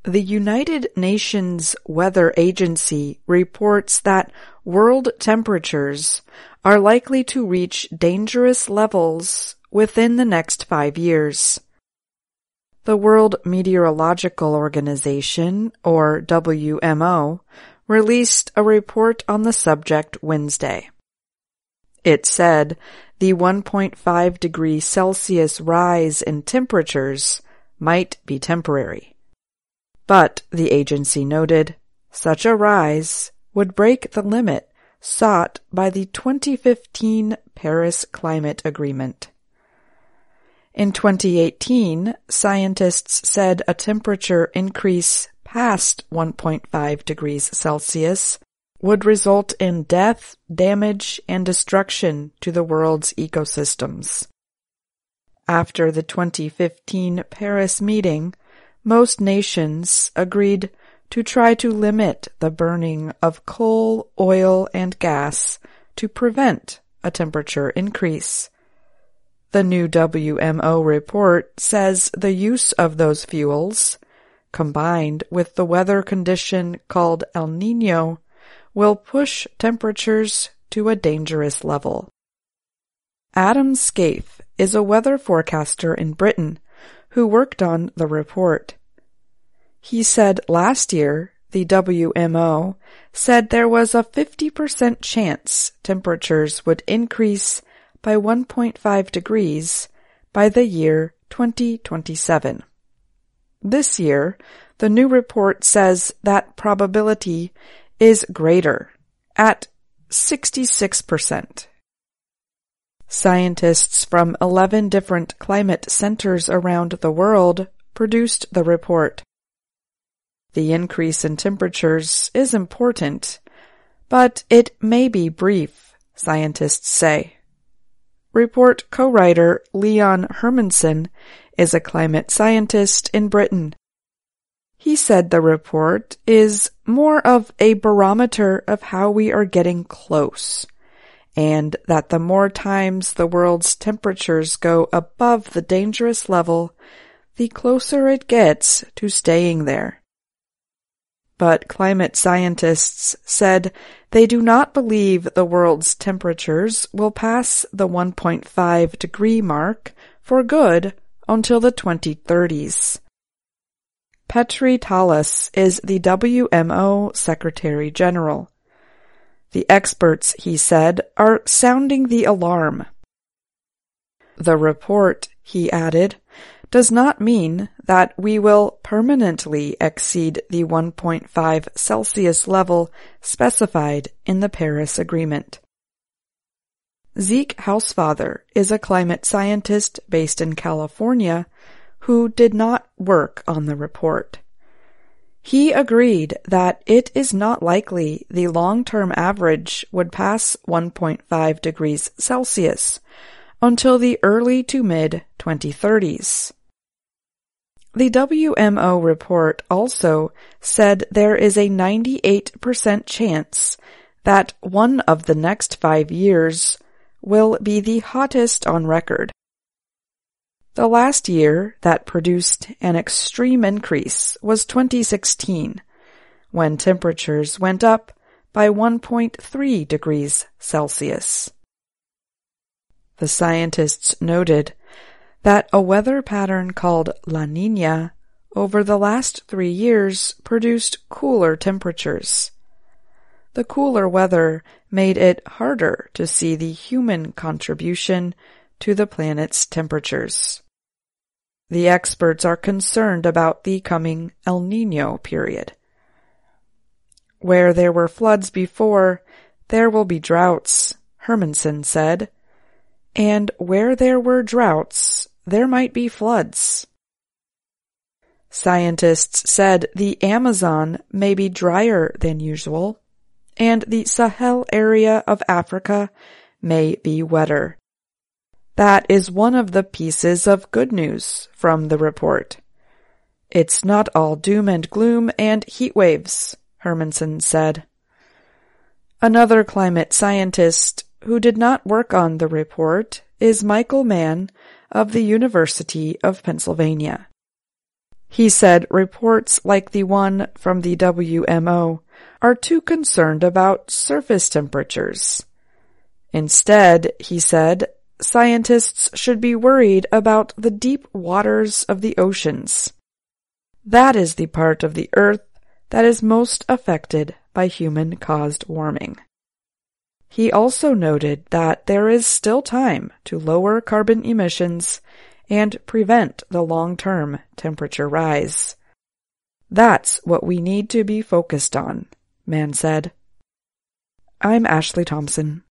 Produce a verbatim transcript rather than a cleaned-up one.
The United Nations Weather Agency reports that world temperatures are likely to reach dangerous levels within the next five years. The World Meteorological Organization, or W M O, released a report on the subject Wednesday. It said the one point five degree Celsius rise in temperatures might be temporary. But, the agency noted, such a rise would break the limit sought by the twenty fifteen Paris Climate Agreement. In twenty eighteen, scientists said a temperature increase past one point five degrees Celsius would result in death, damage, and destruction to the world's ecosystems. After the twenty fifteen Paris meeting, most nations agreed to try to limit the burning of coal, oil, and gas to prevent a temperature increase. The new W M O report says the use of those fuels, combined with the weather condition called El Niño, will push temperatures to a dangerous level. Adam Scaife is a weather forecaster in Britain who worked on the report. He said last year the W M O said there was a fifty percent chance temperatures would increase by one point five degrees by the year twenty twenty-seven. This year, the new report says that probability is greater, at sixty-six percent. Scientists from eleven different climate centers around the world produced the report. The increase in temperatures is important, but it may be brief, scientists say. Report co-writer Leon Hermansen is a climate scientist in Britain. He said the report is more of a barometer of how we are getting close, and that the more times the world's temperatures go above the dangerous level, the closer it gets to staying there. But climate scientists said they do not believe the world's temperatures will pass the one point five degree mark for good until the twenty thirties. Petri Talas is the W M O Secretary General. The experts, he said, are sounding the alarm. The report, he added, does not mean that we will permanently exceed the one point five Celsius level specified in the Paris Agreement. Zeke Hausfather is a climate scientist based in California who did not work on the report. He agreed that it is not likely the long-term average would pass one point five degrees Celsius until the early to mid twenty thirties. The W M O report also said there is a ninety-eight percent chance that one of the next five years will be the hottest on record. The last year that produced an extreme increase was twenty sixteen, when temperatures went up by one point three degrees Celsius. The scientists noted that a weather pattern called La Niña over the last three years produced cooler temperatures. The cooler weather made it harder to see the human contribution to the planet's temperatures. The experts are concerned about the coming El Niño period. Where there were floods before, there will be droughts, Hermansen said, and where there were droughts, there might be floods. Scientists said the Amazon may be drier than usual, and the Sahel area of Africa may be wetter. That is one of the pieces of good news from the report. It's not all doom and gloom and heat waves, Hermansen said. Another climate scientist who did not work on the report is Michael Mann of the University of Pennsylvania. He said reports like the one from the W M O are too concerned about surface temperatures. Instead, he said, scientists should be worried about the deep waters of the oceans. That is the part of the Earth that is most affected by human-caused warming. He also noted that there is still time to lower carbon emissions and prevent the long-term temperature rise. That's what we need to be focused on, Mann said. I'm Ashley Thompson.